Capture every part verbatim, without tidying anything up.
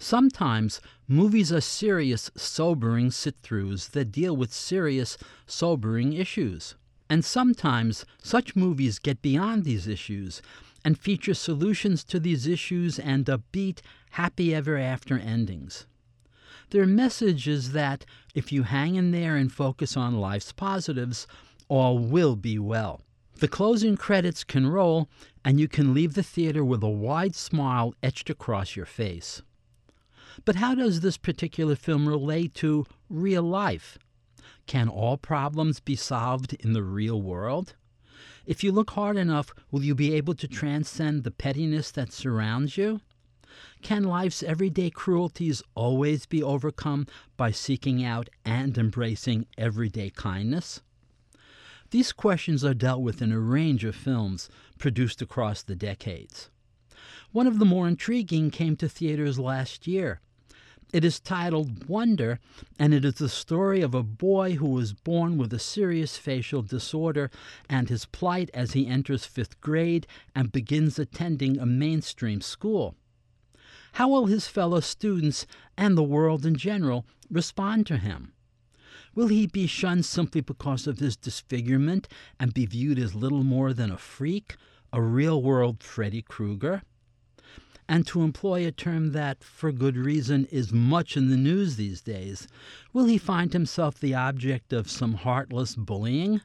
Sometimes movies are serious, sobering sit-throughs that deal with serious, sobering issues. And sometimes such movies get beyond these issues and feature solutions to these issues and upbeat, happy ever after endings. Their message is that if you hang in there and focus on life's positives, all will be well. The closing credits can roll, and you can leave the theater with a wide smile etched across your face. But how does this particular film relate to real life? Can all problems be solved in the real world? If you look hard enough, will you be able to transcend the pettiness that surrounds you? Can life's everyday cruelties always be overcome by seeking out and embracing everyday kindness? These questions are dealt with in a range of films produced across the decades. One of the more intriguing came to theaters last year. It is titled Wonder, and it is the story of a boy who was born with a serious facial disorder and his plight as he enters fifth grade and begins attending a mainstream school. How will his fellow students and the world in general respond to him? Will he be shunned simply because of his disfigurement and be viewed as little more than a freak, a real-world Freddy Krueger? And to employ a term that, for good reason, is much in the news these days, will he find himself the object of some heartless bullying?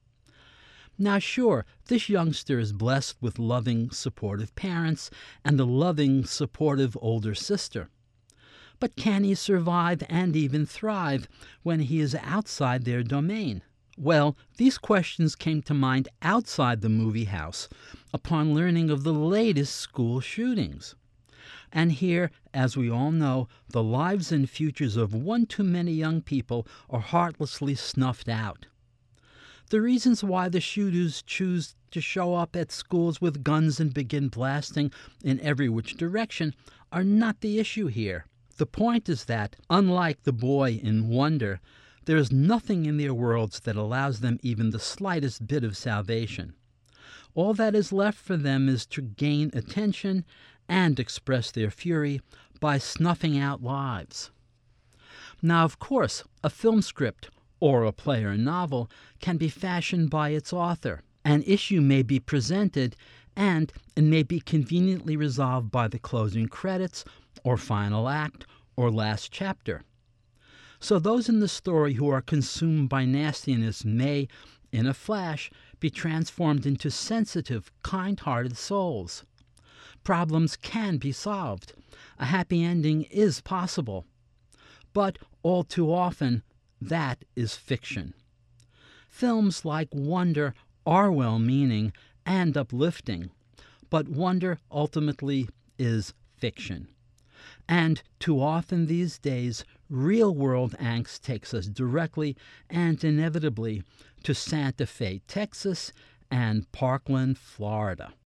Now sure, this youngster is blessed with loving, supportive parents and a loving, supportive older sister. But can he survive and even thrive when he is outside their domain? Well, these questions came to mind outside the movie house upon learning of the latest school shootings. And here, as we all know, the lives and futures of one too many young people are heartlessly snuffed out. The reasons why the shooters choose to show up at schools with guns and begin blasting in every which direction are not the issue here. The point is that, unlike the boy in Wonder, there is nothing in their worlds that allows them even the slightest bit of salvation. All that is left for them is to gain attention and express their fury by snuffing out lives. Now, of course, a film script or a play or novel can be fashioned by its author. An issue may be presented, and it may be conveniently resolved by the closing credits or final act or last chapter. So those in the story who are consumed by nastiness may, in a flash, be transformed into sensitive, kind-hearted souls. Problems can be solved. A happy ending is possible. But all too often, that is fiction. Films like Wonder are well-meaning and uplifting, but Wonder ultimately is fiction. And too often these days, real-world angst takes us directly and inevitably to Santa Fe, Texas, and Parkland, Florida.